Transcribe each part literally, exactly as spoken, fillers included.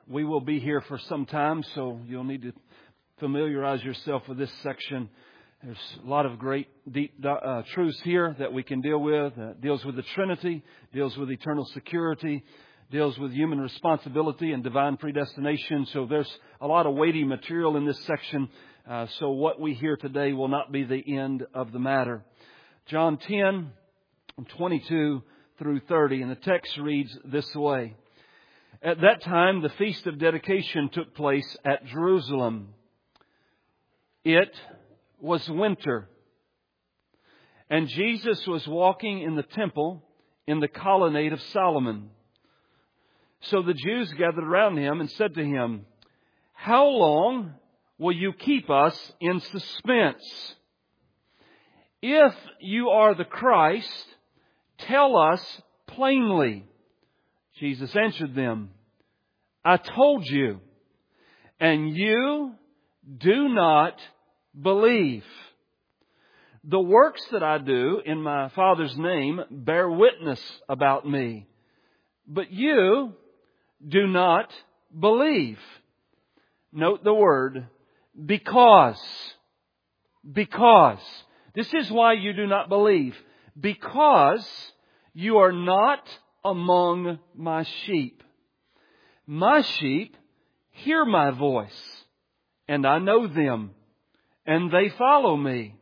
we will be here for some time, so you'll need to familiarize yourself with this section. There's a lot of great deep uh, truths here that we can deal with. Uh, deals with the Trinity, deals with eternal security, deals with human responsibility and divine predestination. So there's a lot of weighty material in this section. Uh, so what we hear today will not be the end of the matter. John ten, twenty-two through thirty, and the text reads this way. At that time, the Feast of Dedication took place at Jerusalem. It was winter, and Jesus was walking in the temple in the colonnade of Solomon. So the Jews gathered around him and said to him, "How long will you keep us in suspense? If you are the Christ, tell us plainly." Jesus answered them, "I told you, and you do not believe. The works that I do in my Father's name bear witness about me, but you do not believe." Note the word because. Because. This is why you do not believe. Because you are not among my sheep. My sheep hear my voice, and I know them, and they follow me.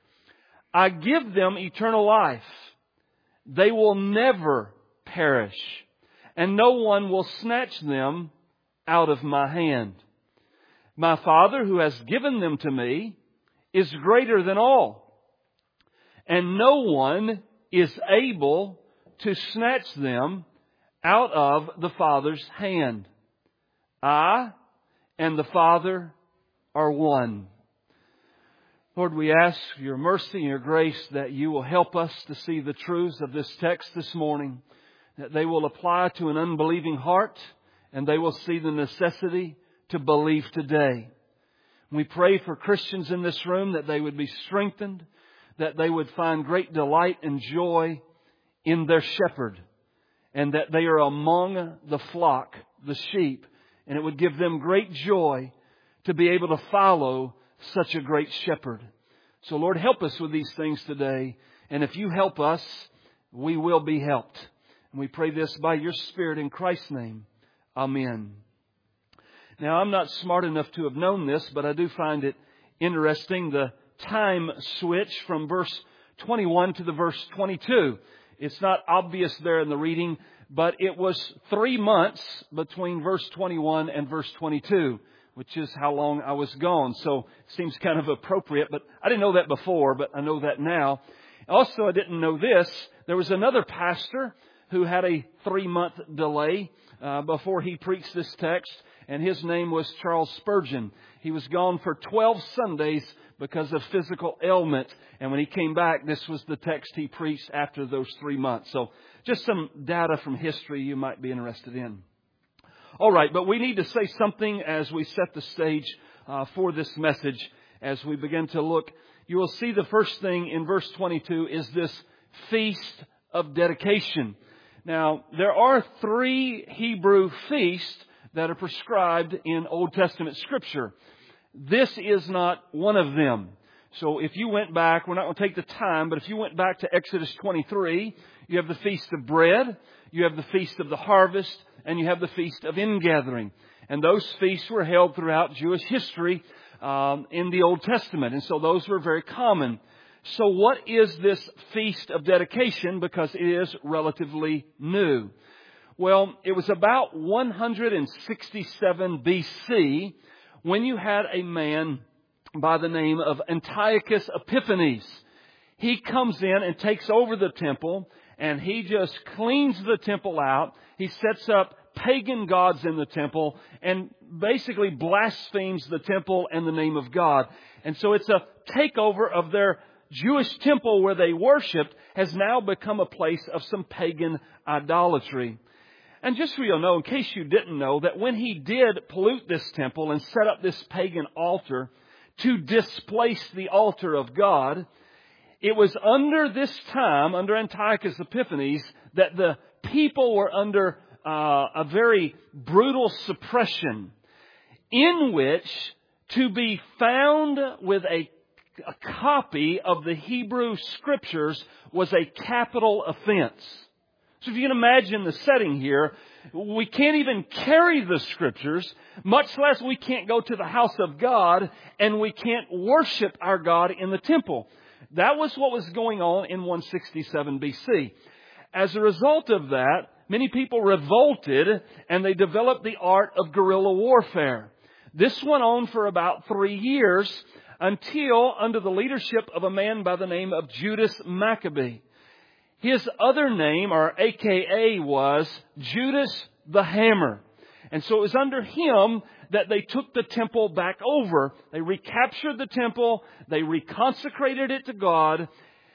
I give them eternal life. They will never perish, and no one will snatch them out of my hand. My Father, who has given them to me, is greater than all, and no one is able to snatch them out of the Father's hand. I and the Father are one. Lord, we ask your mercy and your grace that you will help us to see the truths of this text this morning, that they will apply to an unbelieving heart, and they will see the necessity to believe today. We pray for Christians in this room that they would be strengthened, that they would find great delight and joy in their shepherd, and that they are among the flock, the sheep, and it would give them great joy to be able to follow such a great shepherd. So Lord, help us with these things today, and if you help us, we will be helped. And we pray this by your Spirit in Christ's name. Amen. Now, I'm not smart enough to have known this, but I do find it interesting, the time switch from verse twenty-one to the verse twenty-two. It's not obvious there in the reading, but it was three months between verse twenty-one and verse twenty-two, which is how long I was gone. So it seems kind of appropriate, but I didn't know that before, but I know that now. Also, I didn't know this. There was another pastor who had a three-month delay uh, before he preached this text, and his name was Charles Spurgeon. He was gone for twelve Sundays because of physical ailment. And when he came back, this was the text he preached after those three months. So just some data from history you might be interested in. All right, but we need to say something as we set the stage uh, for this message. As we begin to look, you will see the first thing in verse twenty-two is this Feast of Dedication. Now, there are three Hebrew feasts that are prescribed in Old Testament Scripture. This is not one of them. So if you went back, we're not going to take the time, but if you went back to Exodus twenty-three, you have the Feast of Bread, you have the Feast of the Harvest, and you have the Feast of Ingathering. And those feasts were held throughout Jewish history um, in the Old Testament. And so those were very common. So what is this Feast of Dedication? Because it is relatively new. Well, it was about one hundred sixty-seven B C when you had a man by the name of Antiochus Epiphanes. He comes in and takes over the temple, and he just cleans the temple out. He sets up pagan gods in the temple and basically blasphemes the temple and the name of God. And so it's a takeover of their Jewish temple where they worshipped has now become a place of some pagan idolatry. And just so you'll know, in case you didn't know, that when he did pollute this temple and set up this pagan altar to displace the altar of God, it was under this time, under Antiochus Epiphanes, that the people were under uh, a very brutal suppression in which to be found with a, a copy of the Hebrew Scriptures was a capital offense. So if you can imagine the setting here, we can't even carry the Scriptures, much less we can't go to the house of God, and we can't worship our God in the temple. That was what was going on in one sixty-seven B C. As a result of that, many people revolted, and they developed the art of guerrilla warfare. This went on for about three years until under the leadership of a man by the name of Judas Maccabee. His other name, or A K A, was Judas the Hammer. And so it was under him that they took the temple back over. They recaptured the temple. They reconsecrated it to God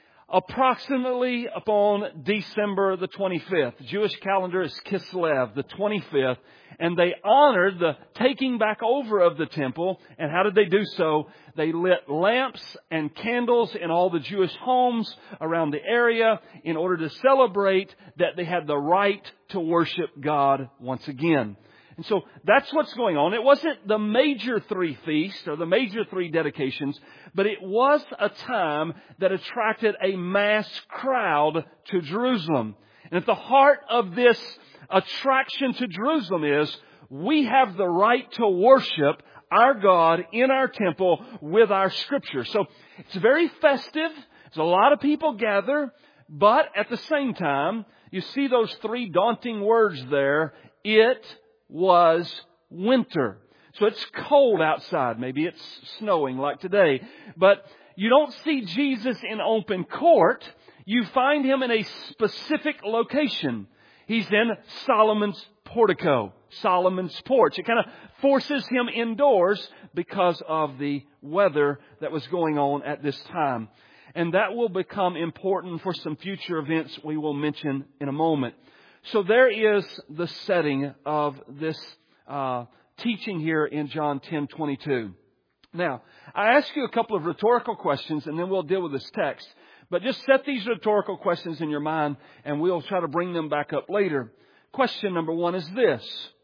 approximately upon December the twenty-fifth. The Jewish calendar is Kislev, the twenty-fifth. And they honored the taking back over of the temple. And how did they do so? They lit lamps and candles in all the Jewish homes around the area in order to celebrate that they had the right to worship God once again. And so that's what's going on. It wasn't the major three feasts or the major three dedications, but it was a time that attracted a mass crowd to Jerusalem. And at the heart of this attraction to Jerusalem is we have the right to worship our God in our temple with our Scripture. So it's very festive. There's a lot of people gather, but at the same time, you see those three daunting words there. It was winter. So it's cold outside. Maybe it's snowing like today. But you don't see Jesus in open court. You find Him in a specific location. He's in Solomon's portico, Solomon's porch. It kind of forces Him indoors because of the weather that was going on at this time. And that will become important for some future events we will mention in a moment. So there is the setting of this uh, teaching here in John ten twenty-two. Now, I ask you a couple of rhetorical questions and then we'll deal with this text. But just set these rhetorical questions in your mind and we'll try to bring them back up later. Question number one is this.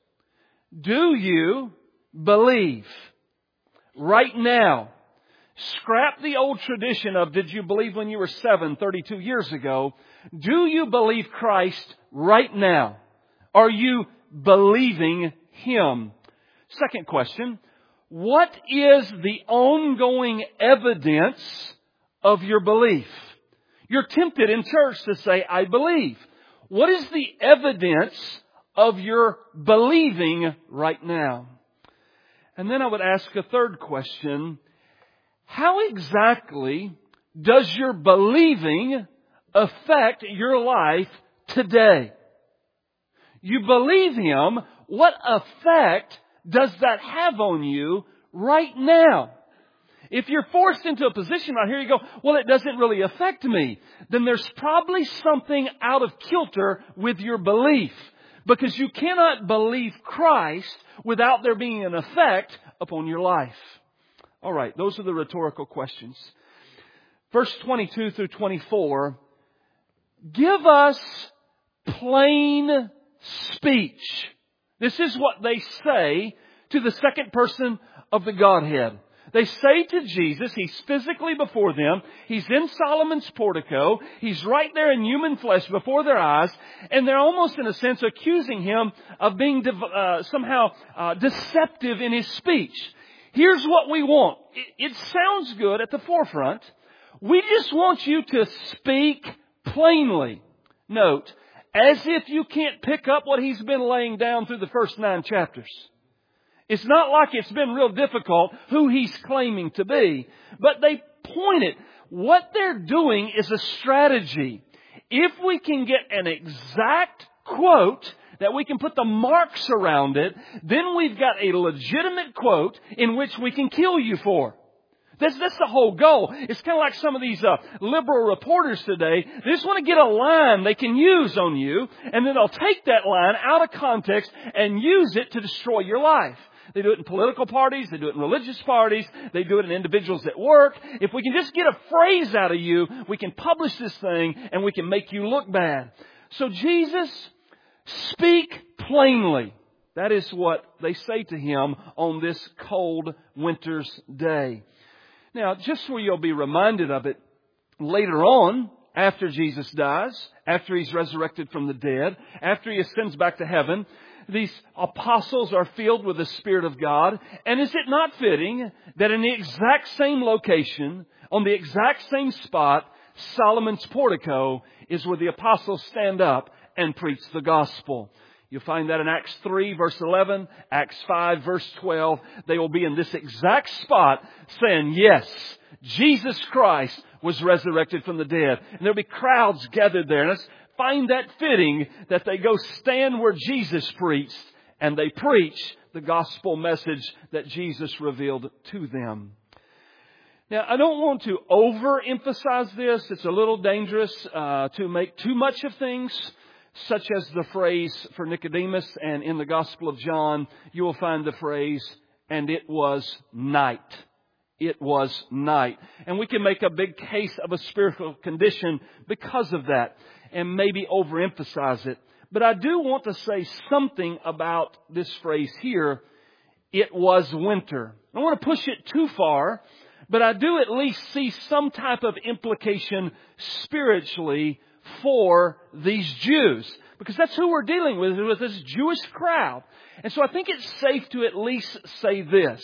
Do you believe right now? Scrap the old tradition of did you believe when you were seven, thirty-two years ago. Do you believe Christ right now? Are you believing Him? Second question. What is the ongoing evidence of your belief? You're tempted in church to say, I believe. What is the evidence of your believing right now? And then I would ask a third question. How exactly does your believing affect your life today? You believe Him. What effect does that have on you right now? If you're forced into a position right here, you go, well, it doesn't really affect me. Then there's probably something out of kilter with your belief. Because you cannot believe Christ without there being an effect upon your life. All right, those are the rhetorical questions. Verse twenty-two through twenty-four. Give us plain speech. This is what they say to the second person of the Godhead. They say to Jesus, He's physically before them. He's in Solomon's portico. He's right there in human flesh before their eyes. And they're almost in a sense accusing Him of being uh, somehow uh, deceptive in His speech. Here's what we want. It, it sounds good at the forefront. We just want you to speak plainly. Note, as if you can't pick up what He's been laying down through the first nine chapters. It's not like it's been real difficult who He's claiming to be. But they point it. What they're doing is a strategy. If we can get an exact quote that we can put the marks around it, then we've got a legitimate quote in which we can kill you for. That's, that's the whole goal. It's kind of like some of these uh, liberal reporters today. They just want to get a line they can use on you, and then they'll take that line out of context and use it to destroy your life. They do it in political parties. They do it in religious parties. They do it in individuals at work. If we can just get a phrase out of you, we can publish this thing and we can make you look bad. So Jesus Speak plainly. That is what they say to him on this cold winter's day. Now, just so you'll be reminded of it, later on, after Jesus dies, after He's resurrected from the dead, after He ascends back to heaven, these apostles are filled with the Spirit of God. And is it not fitting that in the exact same location, on the exact same spot, Solomon's portico is where the apostles stand up and preach the gospel? You'll find that in Acts three, verse eleven, Acts five, verse twelve. They will be in this exact spot saying, yes, Jesus Christ was resurrected from the dead. And there'll be crowds gathered there. And let's find that fitting that they go stand where Jesus preached and they preach the gospel message that Jesus revealed to them. Now, I don't want to overemphasize this. It's a little dangerous uh, to make too much of things, such as the phrase for Nicodemus. And in the Gospel of John, you will find the phrase, and it was night. It was night. And we can make a big case of a spiritual condition because of that and maybe overemphasize it. But I do want to say something about this phrase here, it was winter. I don't want to push it too far, but I do at least see some type of implication spiritually for these Jews. Because that's who we're dealing with, with this Jewish crowd. And so I think it's safe to at least say this.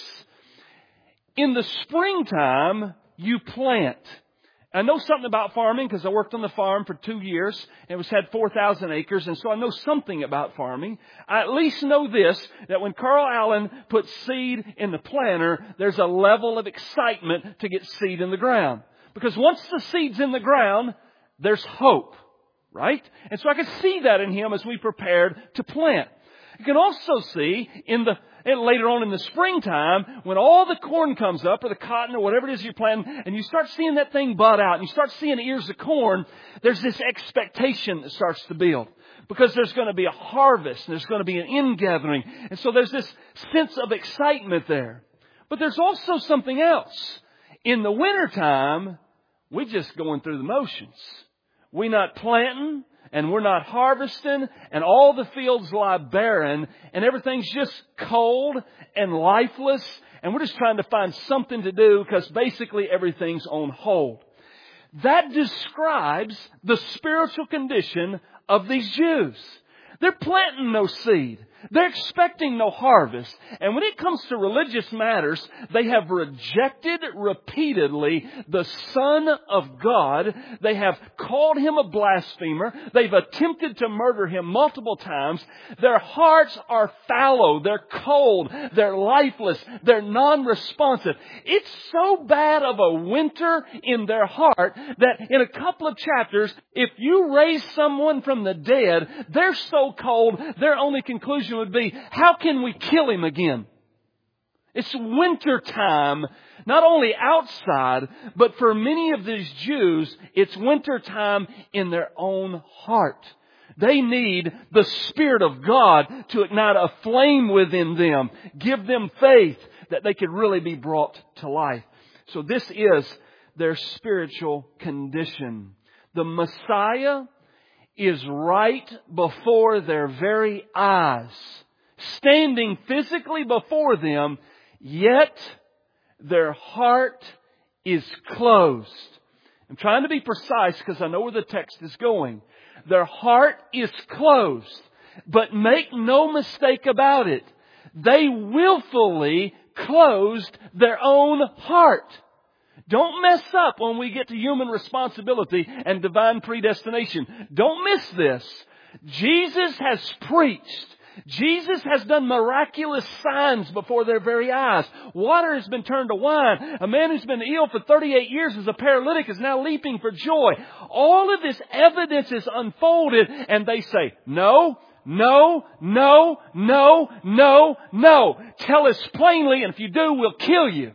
In the springtime, you plant. I know something about farming because I worked on the farm for two years and it was had four thousand acres. And so I know something about farming. I at least know this, that when Carl Allen puts seed in the planter, there's a level of excitement to get seed in the ground. Because once the seed's in the ground, there's hope, right? And so I could see that in him as we prepared to plant. You can also see in the And later on in the springtime, when all the corn comes up, or the cotton, or whatever it is you're planting, and you start seeing that thing bud out, and you start seeing ears of corn, there's this expectation that starts to build. Because there's going to be a harvest, and there's going to be an ingathering. And so there's this sense of excitement there. But there's also something else. In the wintertime, we're just going through the motions. We're not planting. And we're not harvesting, and all the fields lie barren, and everything's just cold and lifeless, and we're just trying to find something to do because basically everything's on hold. That describes the spiritual condition of these Jews. They're planting no seed. They're expecting no harvest. And when it comes to religious matters, they have rejected repeatedly the Son of God. They have called Him a blasphemer. They've attempted to murder Him multiple times. Their hearts are fallow. They're cold. They're lifeless. They're non-responsive. It's so bad of a winter in their heart that in a couple of chapters, if you raise someone from the dead, they're so cold, their only conclusion would be, how can we kill him again? It's winter time, not only outside, but for many of these Jews, it's winter time in their own heart. They need the Spirit of God to ignite a flame within them, give them faith that they could really be brought to life. So this is their spiritual condition. The Messiah is right before their very eyes, standing physically before them, yet their heart is closed. I'm trying to be precise because I know where the text is going. Their heart is closed, but make no mistake about it. They willfully closed their own heart. Don't mess up when we get to human responsibility and divine predestination. Don't miss this. Jesus has preached. Jesus has done miraculous signs before their very eyes. Water has been turned to wine. A man who's been ill for thirty-eight years as a paralytic is now leaping for joy. All of this evidence is unfolded and they say, no, no, no, no, no, no. Tell us plainly, and if you do, we'll kill you.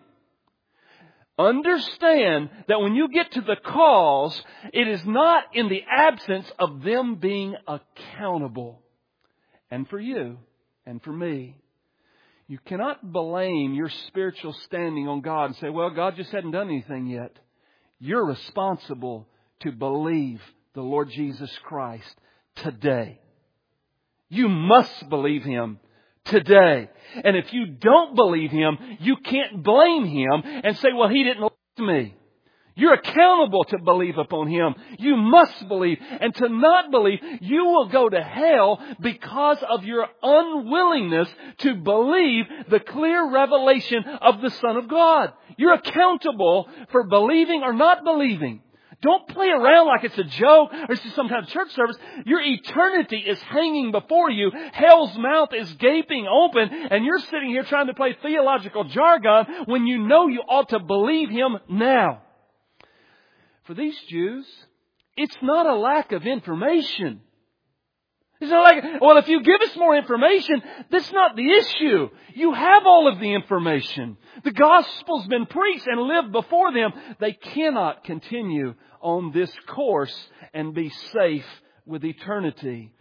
Understand that when you get to the cause, it is not in the absence of them being accountable. And for you and for me, you cannot blame your spiritual standing on God and say, well, God just hadn't done anything yet. You're responsible to believe the Lord Jesus Christ today. You must believe Him today. And if you don't believe Him, you can't blame Him and say, well, He didn't elect me. You're accountable to believe upon Him. You must believe. And to not believe, you will go to hell because of your unwillingness to believe the clear revelation of the Son of God. You're accountable for believing or not believing. Don't play around like it's a joke or it's just some kind of church service. Your eternity is hanging before you. Hell's mouth is gaping open, and you're sitting here trying to play theological jargon when you know you ought to believe Him now. For these Jews, it's not a lack of information. It's not like, well, if you give us more information, that's not the issue. You have all of the information. The gospel's been preached and lived before them. They cannot continue on this course and be safe with eternity.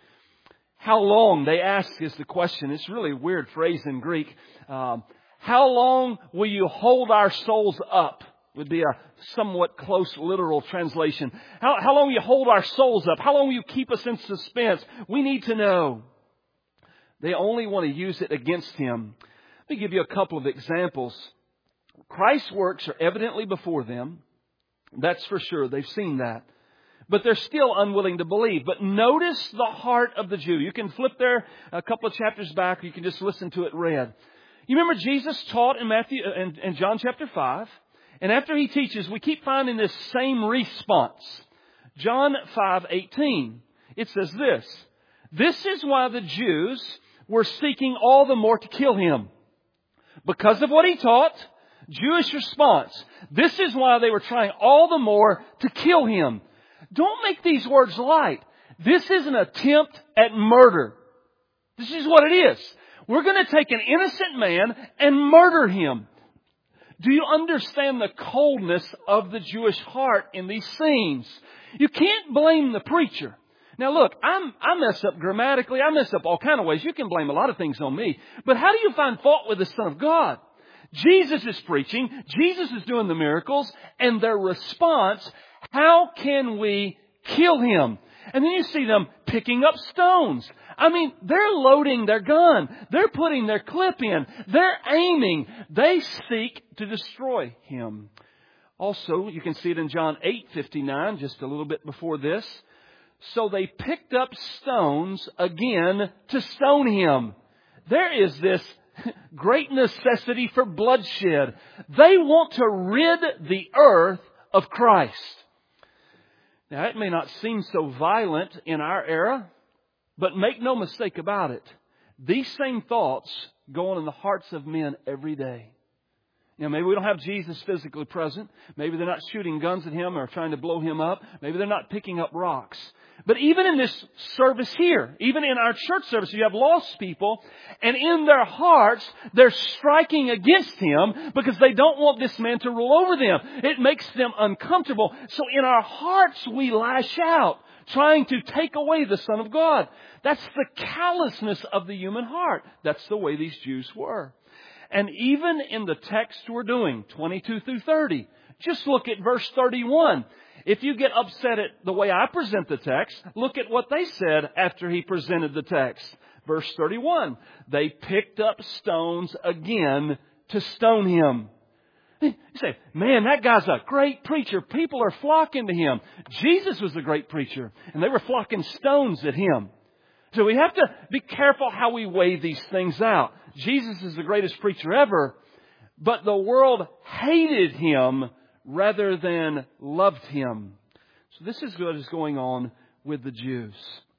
How long, they ask, is the question. It's really a weird phrase in Greek. Um, how long will you hold our souls up? Would be a somewhat close literal translation. How, how long will you hold our souls up? How long will you keep us in suspense? We need to know. They only want to use it against Him. Let me give you a couple of examples. Christ's works are evidently before them. That's for sure. They've seen that. But they're still unwilling to believe. But notice the heart of the Jew. You can flip there a couple of chapters back, or you can just listen to it read. You remember Jesus taught in Matthew in, in John chapter five. And after He teaches, we keep finding this same response. John five eighteen. It says this. This is why the Jews were seeking all the more to kill Him. Because of what He taught, Jewish response. This is why they were trying all the more to kill Him. Don't make these words light. This is an attempt at murder. This is what it is. We're going to take an innocent man and murder him. Do you understand the coldness of the Jewish heart in these scenes? You can't blame the preacher. Now look, I'm, I mess up grammatically. I mess up all kind of ways. You can blame a lot of things on me. But how do you find fault with the Son of God? Jesus is preaching. Jesus is doing the miracles. And their response, how can we kill Him? And then you see them picking up stones. I mean, they're loading their gun. They're putting their clip in. They're aiming. They seek to destroy Him. Also, you can see it in John eight fifty-nine, just a little bit before this. So they picked up stones again to stone Him. There is this great necessity for bloodshed. They want to rid the earth of Christ. Now, it may not seem so violent in our era, but make no mistake about it. These same thoughts go on in the hearts of men every day. You know, maybe we don't have Jesus physically present. Maybe they're not shooting guns at Him or trying to blow Him up. Maybe they're not picking up rocks. But even in this service here, even in our church service, you have lost people, and in their hearts, they're striking against Him because they don't want this man to rule over them. It makes them uncomfortable. So in our hearts, we lash out, trying to take away the Son of God. That's the callousness of the human heart. That's the way these Jews were. And even in the text we're doing, twenty-two through thirty, just look at verse thirty-one. If you get upset at the way I present the text, look at what they said after He presented the text. Verse thirty-one, they picked up stones again to stone Him. You say, man, that guy's a great preacher. People are flocking to Him. Jesus was a great preacher, and they were flocking stones at Him. So we have to be careful how we weigh these things out. Jesus is the greatest preacher ever, but the world hated Him rather than loved Him. So this is what is going on with the Jews.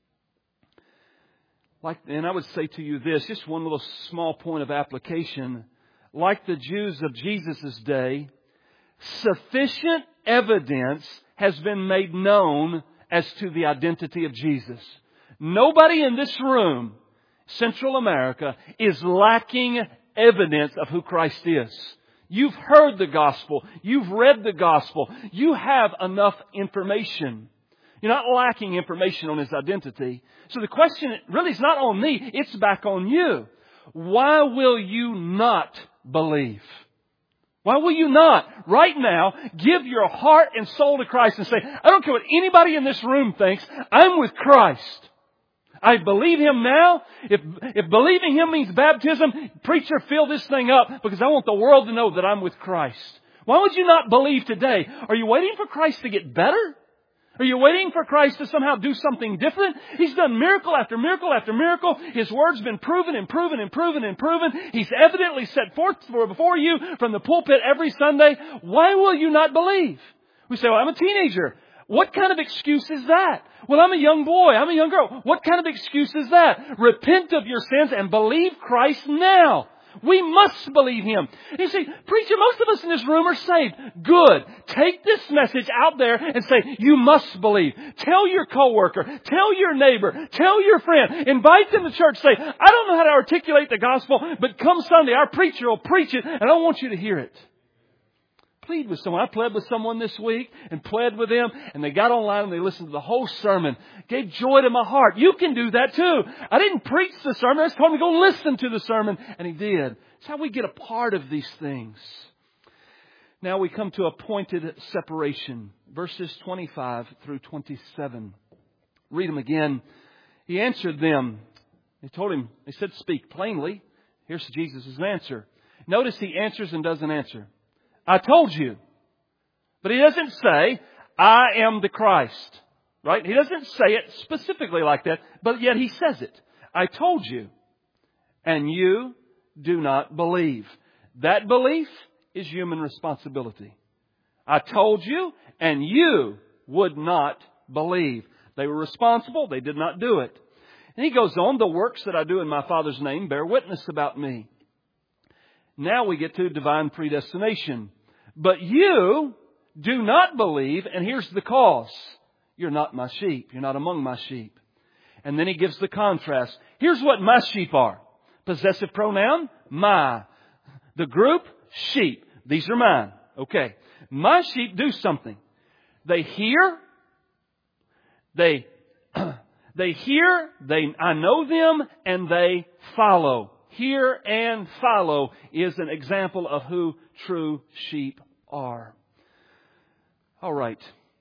Like, and I would say to you this, just one little small point of application. Like the Jews of Jesus' day, sufficient evidence has been made known as to the identity of Jesus. Nobody in this room, Central America, is lacking evidence of who Christ is. You've heard the gospel. You've read the gospel. You have enough information. You're not lacking information on His identity. So the question really is not on me. It's back on you. Why will you not believe? Why will you not, right now, give your heart and soul to Christ and say, I don't care what anybody in this room thinks. I'm with Christ. I believe Him now. If, if believing Him means baptism, preacher, fill this thing up because I want the world to know that I'm with Christ. Why would you not believe today? Are you waiting for Christ to get better? Are you waiting for Christ to somehow do something different? He's done miracle after miracle after miracle. His Word's been proven and proven and proven and proven. He's evidently set forth before you from the pulpit every Sunday. Why will you not believe? We say, well, I'm a teenager. What kind of excuse is that? Well, I'm a young boy. I'm a young girl. What kind of excuse is that? Repent of your sins and believe Christ now. We must believe Him. You see, preacher, most of us in this room are saved. Good. Take this message out there and say, you must believe. Tell your coworker. Tell your neighbor. Tell your friend. Invite them to church. Say, I don't know how to articulate the gospel, but come Sunday, our preacher will preach it, and I want you to hear it. Plead with someone. I pled with someone this week and pled with them, and they got online and they listened to the whole sermon. Gave joy to my heart. You can do that too. I didn't preach the sermon. I just told him to go listen to the sermon, and he did. It's how we get a part of these things. Now we come to appointed separation. Verses twenty-five through twenty-seven. Read them again. He answered them. He told him, he said, speak plainly. Here's Jesus' answer. Notice he answers and doesn't answer. I told you. But He doesn't say, I am the Christ. Right? He doesn't say it specifically like that, but yet He says it. I told you, and you do not believe. That belief is human responsibility. I told you, and you would not believe. They were responsible. They did not do it. And He goes on, the works that I do in my Father's name bear witness about me. Now we get to divine predestination. But you do not believe, and here's the cause. You're not my sheep. You're not among my sheep. And then He gives the contrast. Here's what my sheep are. Possessive pronoun, my. The group, sheep. These are mine. Okay. My sheep do something. They hear. They, they hear. They, I know them, and they follow. Hear and follow is an example of who true sheep are. All right.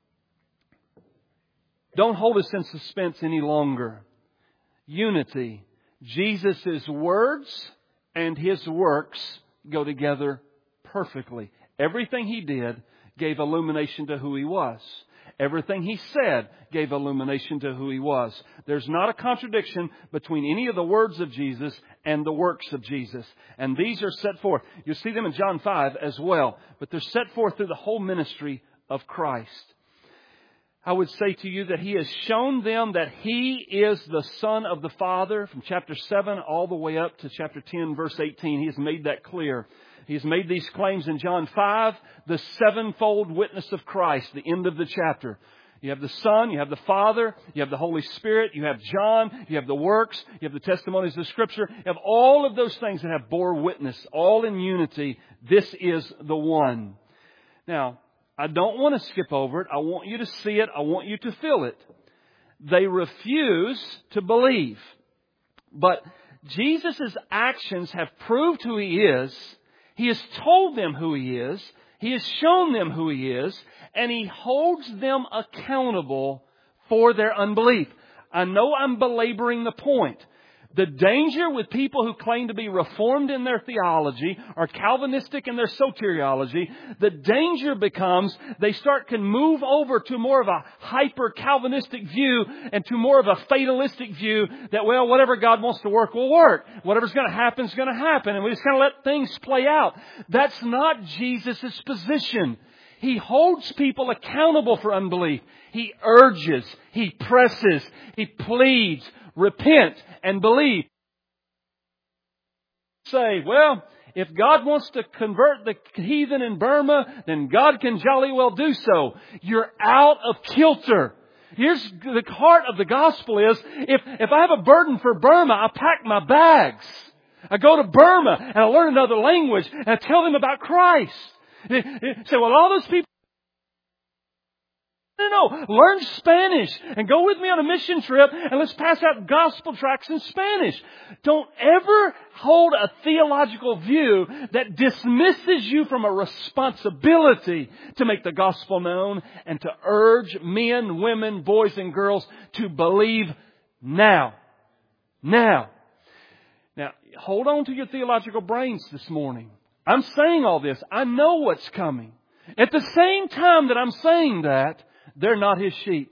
Don't hold us in suspense any longer. Unity. Jesus' words and His works go together perfectly. Everything He did gave illumination to who He was. Everything He said gave illumination to who He was. There's not a contradiction between any of the words of Jesus and the works of Jesus. And these are set forth. You see them in John five as well. But they're set forth through the whole ministry of Christ. I would say to you that He has shown them that He is the Son of the Father from chapter seven all the way up to chapter ten, verse eighteen. He has made that clear. He's made these claims in John five, the sevenfold witness of Christ, the end of the chapter. You have the Son, you have the Father, you have the Holy Spirit, you have John, you have the works, you have the testimonies of Scripture. You have all of those things that have bore witness, all in unity. This is the one. Now, I don't want to skip over it. I want you to see it. I want you to feel it. They refuse to believe. But Jesus' actions have proved who He is. He has told them who He is. He has shown them who He is. And He holds them accountable for their unbelief. I know I'm belaboring the point. The danger with people who claim to be Reformed in their theology or Calvinistic in their soteriology, the danger becomes they start can move over to more of a hyper-Calvinistic view and to more of a fatalistic view that, well, whatever God wants to work will work. Whatever's going to happen is going to happen. And we just kind of let things play out. That's not Jesus' position. He holds people accountable for unbelief. He urges, He presses, He pleads, repent and believe. Say, well, if God wants to convert the heathen in Burma, then God can jolly well do so. You're out of kilter. Here's the heart of the gospel is, if, if I have a burden for Burma, I pack my bags. I go to Burma and I learn another language and I tell them about Christ. Say, well, all those people... No, no, learn Spanish and go with me on a mission trip and let's pass out gospel tracts in Spanish. Don't ever hold a theological view that dismisses you from a responsibility to make the gospel known and to urge men, women, boys and girls to believe now. Now, now, hold on to your theological brains this morning. I'm saying all this. I know what's coming. At the same time that I'm saying that, they're not His sheep.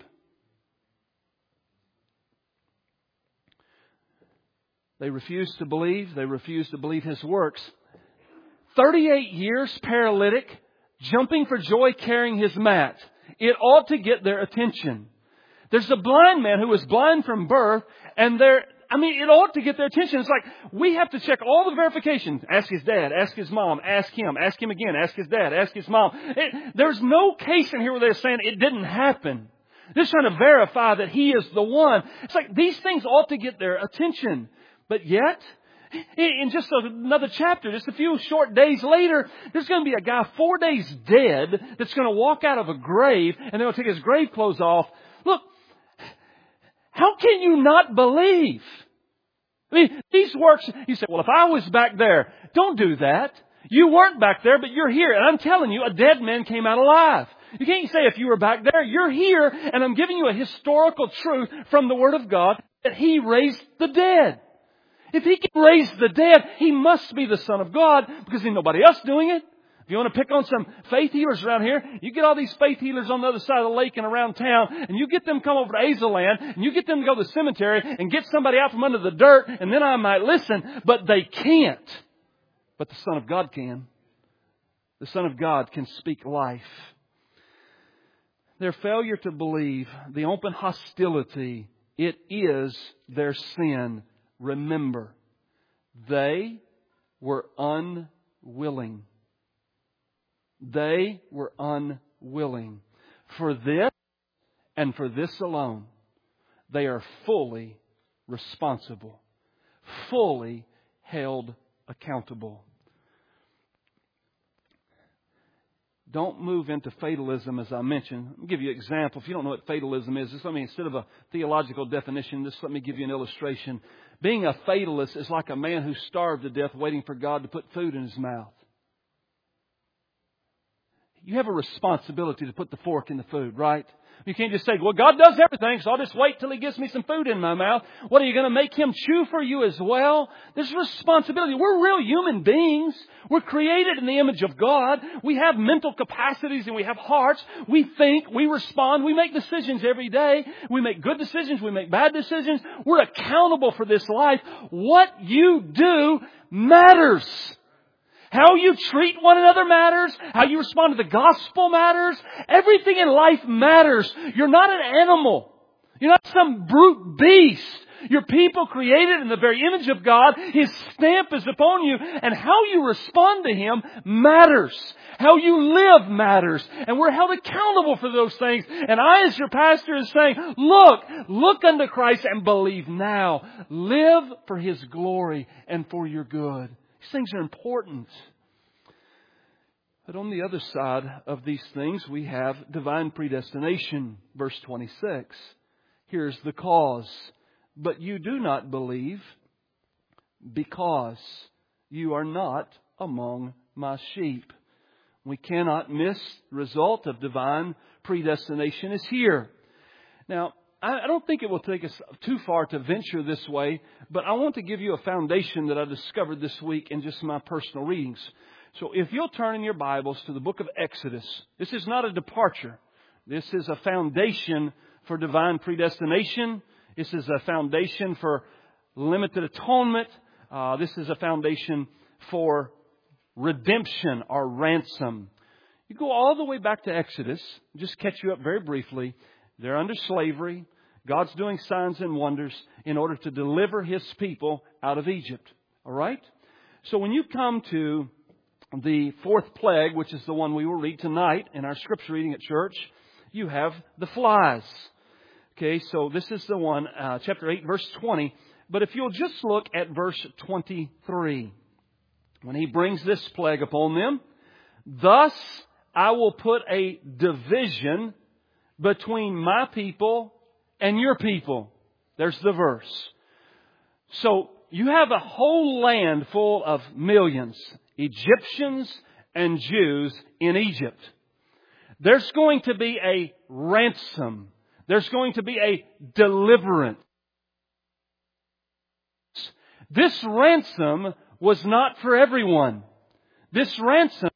They refuse to believe. They refuse to believe His works. thirty-eight years paralytic, jumping for joy carrying his mat. It ought to get their attention. There's a blind man who was blind from birth, and they're I mean, it ought to get their attention. It's like, we have to check all the verifications. Ask his dad, ask his mom, ask him, ask him again, ask his dad, ask his mom. It, there's no case in here where they're saying it didn't happen. They're just trying to verify that he is the one. It's like, these things ought to get their attention. But yet, in just another chapter, just a few short days later, there's going to be a guy four days dead that's going to walk out of a grave, and they'll take his grave clothes off. Look, how can you not believe? I mean, these works, you say, well, if I was back there, don't do that. You weren't back there, but you're here. And I'm telling you, a dead man came out alive. You can't say if you were back there, you're here, and I'm giving you a historical truth from the Word of God that He raised the dead. If He can raise the dead, He must be the Son of God, because there's nobody else doing it. If you want to pick on some faith healers around here, you get all these faith healers on the other side of the lake and around town, and you get them come over to Azaland, and you get them to go to the cemetery and get somebody out from under the dirt, and then I might listen, but they can't. But the Son of God can. The Son of God can speak life. Their failure to believe, the open hostility, it is their sin. Remember, they were unwilling. They were unwilling. For this and for this alone, they are fully responsible, fully held accountable. Don't move into fatalism, as I mentioned. I'll give you an example. If you don't know what fatalism is, just let me, instead of a theological definition, just let me give you an illustration. Being a fatalist is like a man who starved to death waiting for God to put food in his mouth. You have a responsibility to put the fork in the food, right? You can't just say, well, God does everything, so I'll just wait till He gives me some food in my mouth. What, are you going to make Him chew for you as well? There's responsibility. We're real human beings. We're created in the image of God. We have mental capacities and we have hearts. We think, we respond, we make decisions every day. We make good decisions, we make bad decisions. We're accountable for this life. What you do matters. How you treat one another matters. How you respond to the gospel matters. Everything in life matters. You're not an animal. You're not some brute beast. You're people created in the very image of God. His stamp is upon you. And how you respond to Him matters. How you live matters. And we're held accountable for those things. And I, as your pastor, is saying, look, look unto Christ and believe now. Live for His glory and for your good. These things are important. But on the other side of these things, we have divine predestination. Verse twenty-six. Here's the cause. But you do not believe because you are not among my sheep. We cannot miss the result of divine predestination is here. Now, I don't think it will take us too far to venture this way, but I want to give you a foundation that I discovered this week in just my personal readings. So if you'll turn in your Bibles to the book of Exodus, this is not a departure. This is a foundation for divine predestination. This is a foundation for limited atonement. Uh, this is a foundation for redemption or ransom. You go all the way back to Exodus, just catch you up very briefly. They're under slavery. God's doing signs and wonders in order to deliver His people out of Egypt. All right? So when you come to the fourth plague, which is the one we will read tonight in our scripture reading at church, you have the flies. Okay, so this is the one, uh, chapter eight, verse twenty. But if you'll just look at verse twenty-three. When He brings this plague upon them, thus I will put a division between my people and your people. There's the verse. So you have a whole land full of millions, Egyptians and Jews in Egypt. There's going to be a ransom. There's going to be a deliverance. This ransom was not for everyone. This ransom,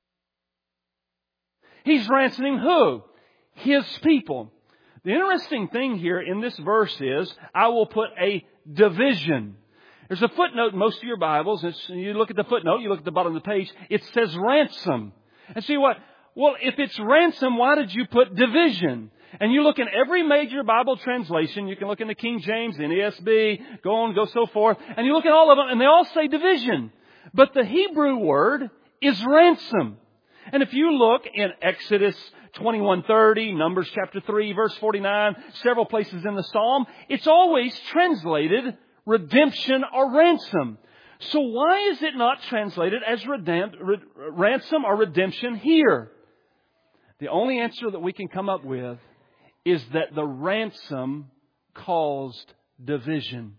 He's ransoming who? His people. The interesting thing here in this verse is, I will put a division. There's a footnote in most of your Bibles. It's, you look at the footnote, you look at the bottom of the page, it says ransom. And see what? Well, if it's ransom, why did you put division? And you look in every major Bible translation, you can look in the King James, N A S B, go on, go so forth, and you look at all of them, and they all say division. But the Hebrew word is ransom. And if you look in Exodus twenty-one thirty, Numbers chapter three, verse forty-nine, several places in the Psalm, it's always translated redemption or ransom. So why is it not translated as redemp- ransom or redemption here? The only answer that we can come up with is that the ransom caused division.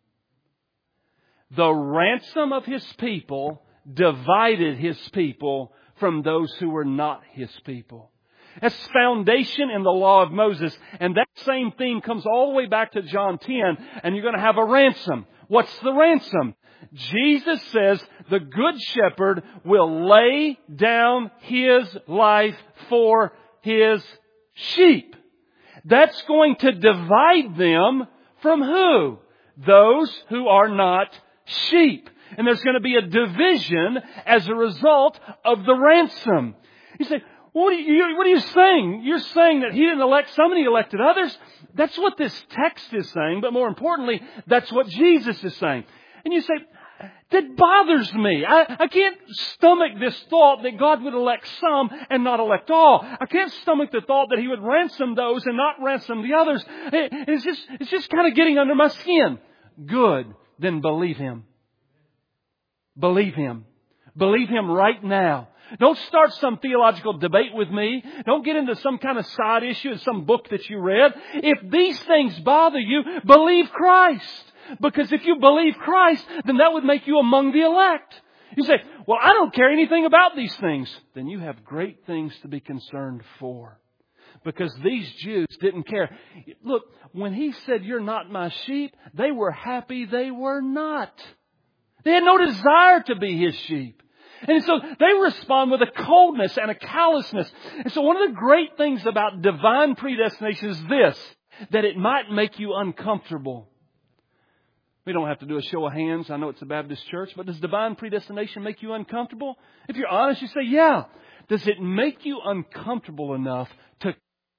The ransom of His people divided His people from those who were not His people. That's foundation in the law of Moses. And that same theme comes all the way back to John ten. And you're going to have a ransom. What's the ransom? Jesus says the Good Shepherd will lay down His life for His sheep. That's going to divide them from who? Those who are not sheep. And there's going to be a division as a result of the ransom. You say, what are you, what are you saying? You're saying that He didn't elect some and He elected others? That's what this text is saying, but more importantly, that's what Jesus is saying. And you say, that bothers me. I, I can't stomach this thought that God would elect some and not elect all. I can't stomach the thought that He would ransom those and not ransom the others. It, it's just, it's just kind of getting under my skin. Good. Then believe Him. Believe Him. Believe Him right now. Don't start some theological debate with me. Don't get into some kind of side issue in some book that you read. If these things bother you, believe Christ. Because if you believe Christ, then that would make you among the elect. You say, well, I don't care anything about these things. Then you have great things to be concerned for. Because these Jews didn't care. Look, when He said, you're not my sheep, they were happy they were not. They had no desire to be His sheep. And so they respond with a coldness and a callousness. And so one of the great things about divine predestination is this, that it might make you uncomfortable. We don't have to do a show of hands. I know it's a Baptist church, but does divine predestination make you uncomfortable? If you're honest, you say, yeah. Does it make you uncomfortable enough to...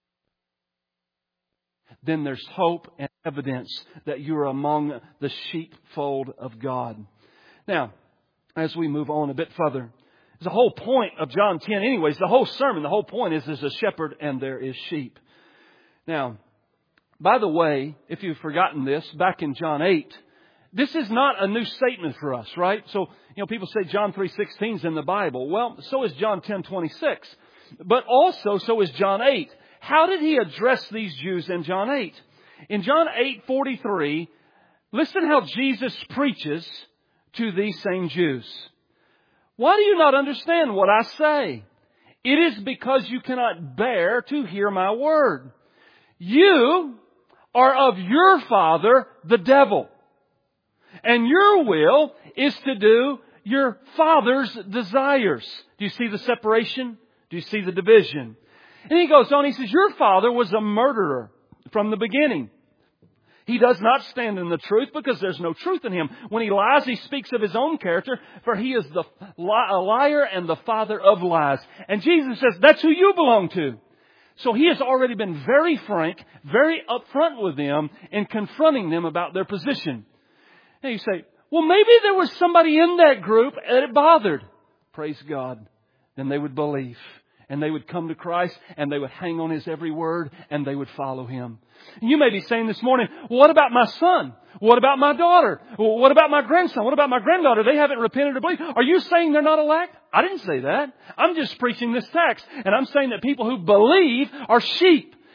Then there's hope and evidence that you're among the sheepfold of God. Now, as we move on a bit further, the whole point of John ten anyways, the whole sermon, the whole point is there's a shepherd and there is sheep. Now, by the way, if you've forgotten this, back in John eight, this is not a new statement for us, right? So, you know, people say John three sixteen is in the Bible. Well, so is John ten twenty-six. But also, so is John eight. How did He address these Jews in John eight? In John eight forty-three, listen how Jesus preaches to these same Jews. Why do you not understand what I say? It is because you cannot bear to hear my word. You are of your father, the devil. And your will is to do your father's desires. Do you see the separation? Do you see the division? And he goes on, he says, your father was a murderer from the beginning. He does not stand in the truth because there's no truth in him. When he lies, he speaks of his own character, for he is the a liar and the father of lies. And Jesus says, that's who you belong to. So He has already been very frank, very upfront with them in confronting them about their position. And you say, well, maybe there was somebody in that group that it bothered. Praise God. Then they would believe. And they would come to Christ and they would hang on His every word and they would follow Him. And you may be saying this morning, well, what about my son? What about my daughter? Well, what about my grandson? What about my granddaughter? They haven't repented or believed. Are you saying they're not elect? I didn't say that. I'm just preaching this text. And I'm saying that people who believe are sheep.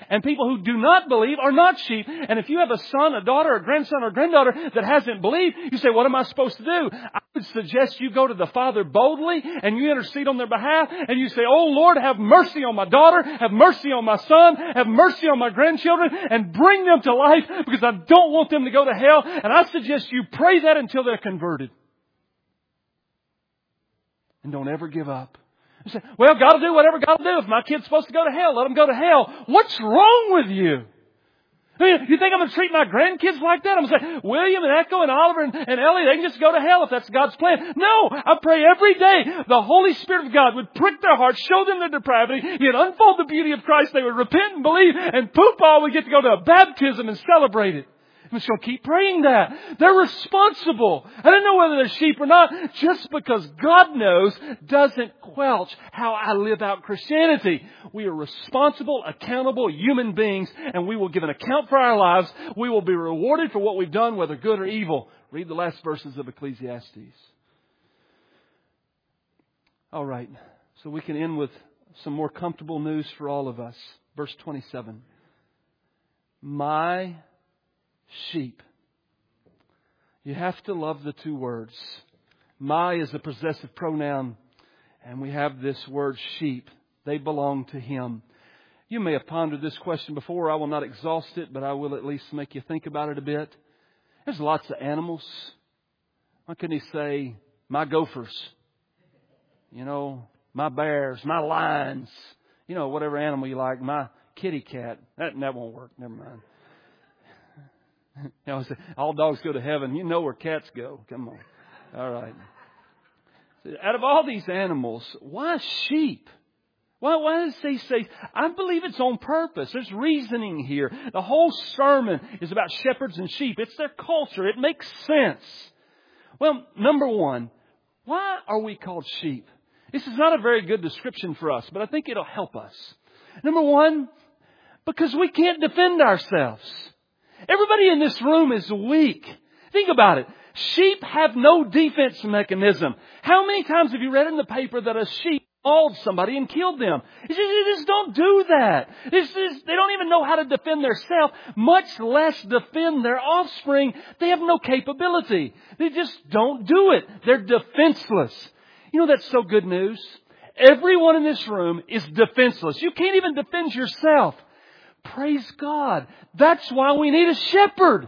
And people who do not believe are not sheep. And if you have a son, a daughter, a grandson, or granddaughter that hasn't believed, you say, what am I supposed to do? I would suggest you go to the Father boldly and you intercede on their behalf and you say, oh Lord, have mercy on my daughter, have mercy on my son, have mercy on my grandchildren, and bring them to life because I don't want them to go to hell. And I suggest you pray that until they're converted. And don't ever give up. You say, well, God will do whatever God will do. If my kid's supposed to go to hell, let them go to hell. What's wrong with you? I mean, you think I'm going to treat my grandkids like that? I'm going to say, William and Echo and Oliver and, and Ellie, they can just go to hell if that's God's plan. No, I pray every day the Holy Spirit of God would prick their hearts, show them their depravity, He'd unfold the beauty of Christ, they would repent and believe, and poof, all we get to go to a baptism and celebrate it. I'm just going to keep praying that. They're responsible. I don't know whether they're sheep or not. Just because God knows doesn't quelch how I live out Christianity. We are responsible, accountable human beings, and we will give an account for our lives. We will be rewarded for what we've done, whether good or evil. Read the last verses of Ecclesiastes. All right. So we can end with some more comfortable news for all of us. Verse twenty-seven. My sheep. You have to love the two words. My is a possessive pronoun, and we have this word sheep. They belong to Him. You may have pondered this question before. I will not exhaust it, but I will at least make you think about it a bit. There's lots of animals. Why couldn't He say, my gophers? You know, my bears, my lions. You know, whatever animal you like. My kitty cat. That, that won't work. Never mind. You know, all dogs go to heaven. You know where cats go. Come on. All right. Out of all these animals, why sheep? Why, why does He say? I believe it's on purpose. There's reasoning here. The whole sermon is about shepherds and sheep. It's their culture. It makes sense. Well, number one, why are we called sheep? This is not a very good description for us, but I think it'll help us. Number one, because we can't defend ourselves. Everybody in this room is weak. Think about it. Sheep have no defense mechanism. How many times have you read in the paper that a sheep mauled somebody and killed them? They just don't do that. It's just, they don't even know how to defend themselves, much less defend their offspring. They have no capability. They just don't do it. They're defenseless. You know, that's so good news. Everyone in this room is defenseless. You can't even defend yourself. Praise God. That's why we need a shepherd.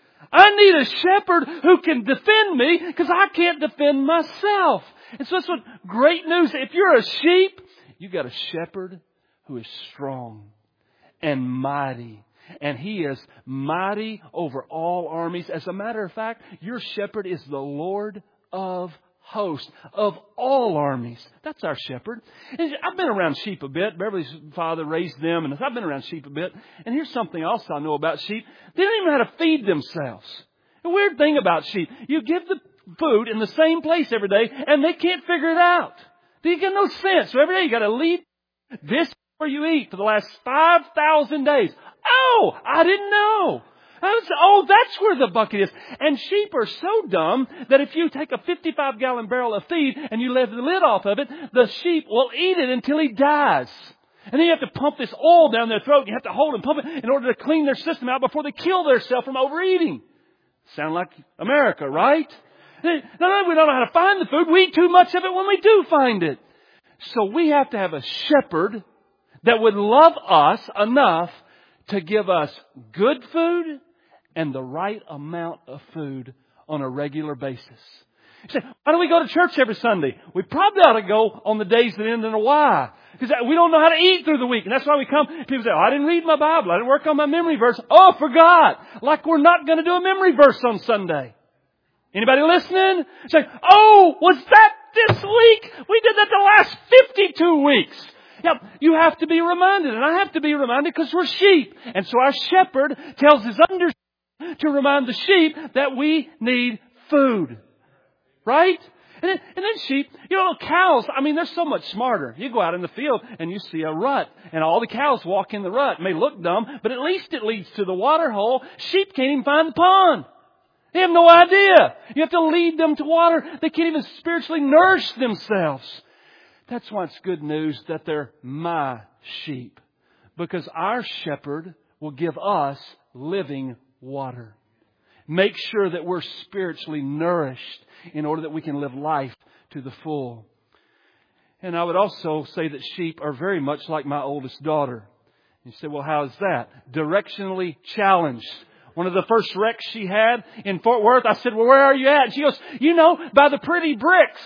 I need a shepherd who can defend me because I can't defend myself. And so that's what great news. If you're a sheep, you've got a shepherd who is strong and mighty. And He is mighty over all armies. As a matter of fact, your shepherd is the Lord of host of all armies. That's our shepherd. And I've been around sheep a bit. Beverly's father raised them, and I've been around sheep a bit. And here's something else I know about sheep. They don't even know how to feed themselves. The weird thing about sheep, you give the food in the same place every day, and they can't figure it out. They get no sense. So every day you got to leave this where you eat for the last five thousand days. Oh, I didn't know. Oh, that's where the bucket is. And sheep are so dumb that if you take a fifty-five gallon barrel of feed and you lift the lid off of it, the sheep will eat it until he dies. And then you have to pump this oil down their throat. You have to hold and pump it in order to clean their system out before they kill themselves from overeating. Sound like America, right? No, no, we don't know how to find the food. We eat too much of it when we do find it. So we have to have a shepherd that would love us enough to give us good food and the right amount of food on a regular basis. You say, why don't we go to church every Sunday? We probably ought to go on the days that end in a Y. Because we don't know how to eat through the week. And that's why we come. People say, oh, I didn't read my Bible. I didn't work on my memory verse. Oh, forgot. Like we're not going to do a memory verse on Sunday. Anybody listening? Say, oh, was that this week? We did that the last fifty-two weeks. Yeah, you have to be reminded. And I have to be reminded because we're sheep. And so our shepherd tells his under to remind the sheep that we need food. Right? And then, and then sheep, you know, cows, I mean, they're so much smarter. You go out in the field and you see a rut and all the cows walk in the rut. It may look dumb, but at least it leads to the water hole. Sheep can't even find the pond. They have no idea. You have to lead them to water. They can't even spiritually nourish themselves. That's why it's good news that they're my sheep. Because our shepherd will give us living water. Make sure that we're spiritually nourished in order that we can live life to the full. And I would also say that sheep are very much like my oldest daughter. You say, well, how is that? Directionally challenged. One of the first wrecks she had in Fort Worth, I said, well, where are you at? And she goes, you know, by the pretty bricks.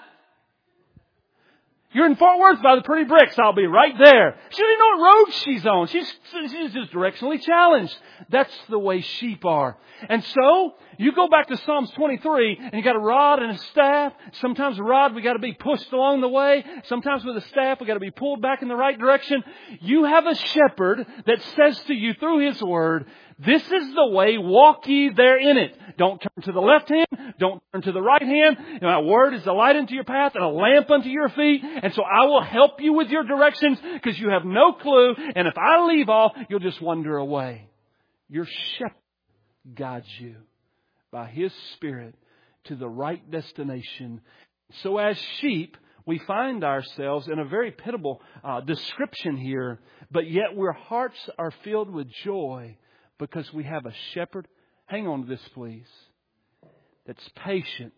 You're in Fort Worth by the pretty bricks. I'll be right there. She doesn't know what road she's on. She's, she's just directionally challenged. That's the way sheep are. And so, you go back to Psalms twenty-three, and you got a rod and a staff. Sometimes a rod, we got to be pushed along the way. Sometimes with a staff, we got to be pulled back in the right direction. You have a shepherd that says to you through His Word, this is the way, walk ye therein it. Don't turn to the left hand. Don't turn to the right hand. And my word is a light unto your path and a lamp unto your feet. And so I will help you with your directions because you have no clue. And if I leave off, you'll just wander away. Your shepherd guides you by His Spirit to the right destination. So as sheep, we find ourselves in a very pitiable uh, description here. But yet our hearts are filled with joy because we have a shepherd. Hang on to this, please. That's patient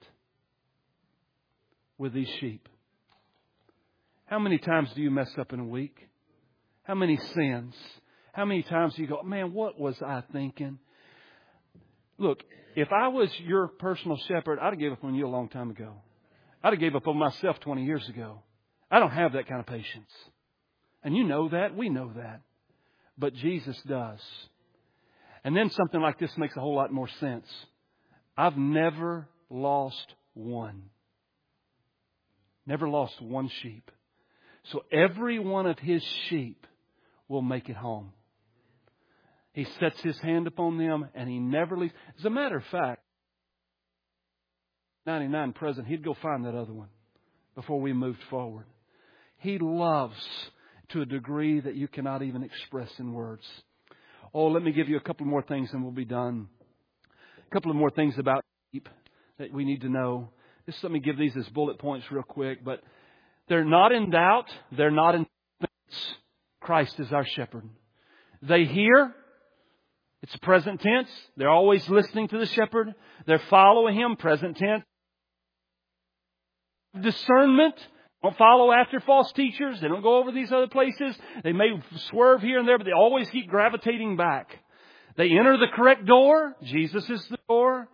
with these sheep. How many times do you mess up in a week? How many sins? How many times do you go, man, what was I thinking? Look, if I was your personal shepherd, I'd have gave up on you a long time ago. I'd have gave up on myself twenty years ago. I don't have that kind of patience. And you know that. We know that. But Jesus does. And then something like this makes a whole lot more sense. I've never lost one. Never lost one sheep. So every one of His sheep will make it home. He sets His hand upon them and He never leaves. As a matter of fact, ninety-nine present, He'd go find that other one before we moved forward. He loves to a degree that you cannot even express in words. Oh, let me give you a couple more things and we'll be done. A couple of more things about sheep that we need to know. Just let me give these as bullet points real quick. But they're not in doubt. They're not in suspense. Christ is our shepherd. They hear. It's present tense. They're always listening to the shepherd. They're following Him, present tense. Discernment. Don't follow after false teachers. They don't go over these other places. They may swerve here and there, but they always keep gravitating back. They enter the correct door. Jesus is the door.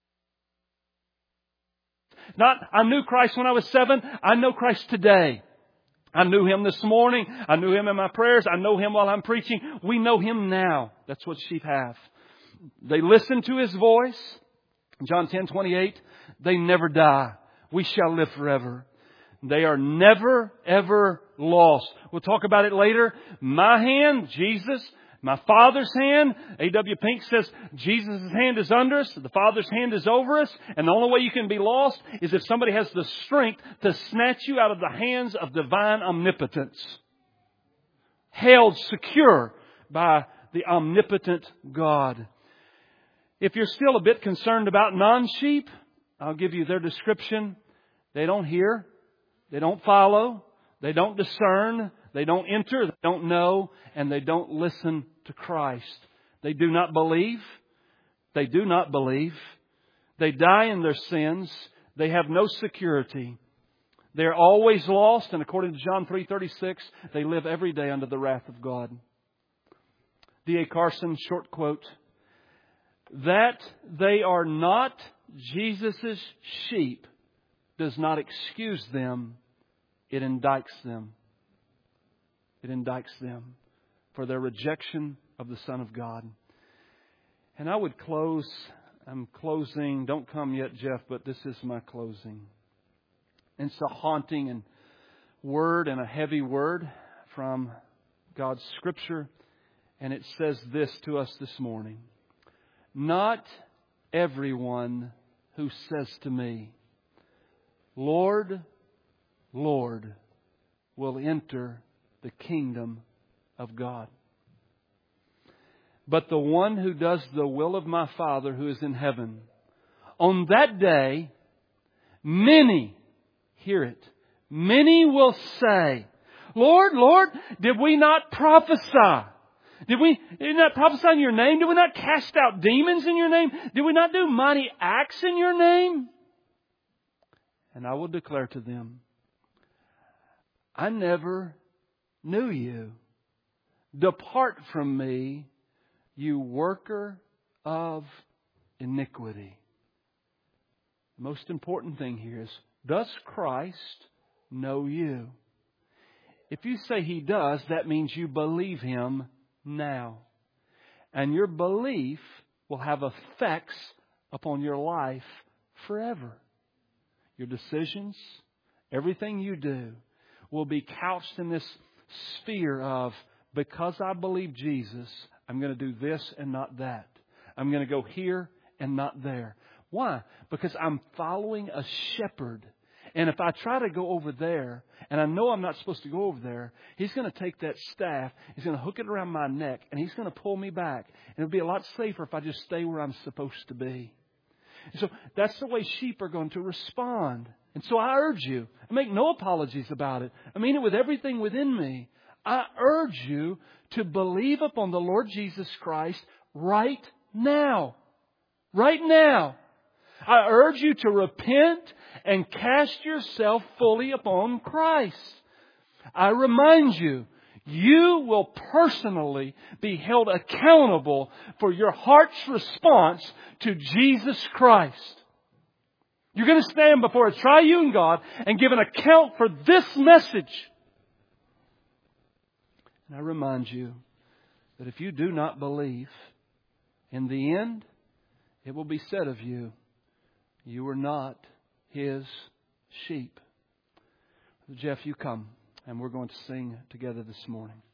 Not, I knew Christ when I was seven. I know Christ today. I knew Him this morning. I knew Him in my prayers. I know Him while I'm preaching. We know Him now. That's what sheep have. They listen to His voice. John ten twenty-eight. They never die. We shall live forever. They are never, ever lost. We'll talk about it later. My hand, Jesus. My Father's hand. A W Pink says Jesus' hand is under us. The Father's hand is over us. And the only way you can be lost is if somebody has the strength to snatch you out of the hands of divine omnipotence. Held secure by the omnipotent God. If you're still a bit concerned about non-sheep, I'll give you their description. They don't hear. They don't follow. They don't discern. They don't enter. They don't know. And they don't listen to Christ. They do not believe. They do not believe. They die in their sins. They have no security. They're always lost. And according to John three thirty-six, they live every day under the wrath of God. D A Carson, short quote. That they are not Jesus' sheep does not excuse them. It indicts them. It indicts them for their rejection of the Son of God. And I would close. I'm closing. Don't come yet, Jeff, but this is my closing. And it's a haunting and word and a heavy word from God's Scripture. And it says this to us this morning. Not everyone who says to me, Lord, Lord, will enter the kingdom of God. But the one who does the will of my Father who is in heaven. On that day, many, hear it, many will say, Lord, Lord, did we not prophesy? Did we did we not prophesy in your name? Did we not cast out demons in your name? Did we not do mighty acts in your name? And I will declare to them, I never knew you. Depart from me, you worker of iniquity. The most important thing here is, does Christ know you? If you say He does, that means you believe Him now. And your belief will have effects upon your life forever. Your decisions, everything you do, will be couched in this sphere of, because I believe Jesus, I'm going to do this and not that. I'm going to go here and not there. Why? Because I'm following a shepherd. And if I try to go over there, and I know I'm not supposed to go over there, He's going to take that staff, He's going to hook it around my neck, and He's going to pull me back. And it'll be a lot safer if I just stay where I'm supposed to be. And so that's the way sheep are going to respond. And so I urge you, I make no apologies about it. I mean it with everything within me. I urge you to believe upon the Lord Jesus Christ right now. Right now. I urge you to repent and cast yourself fully upon Christ. I remind you, you will personally be held accountable for your heart's response to Jesus Christ. You're going to stand before a triune God and give an account for this message. And I remind you that if you do not believe, in the end, it will be said of you, you are not His sheep. Jeff, you come, and we're going to sing together this morning.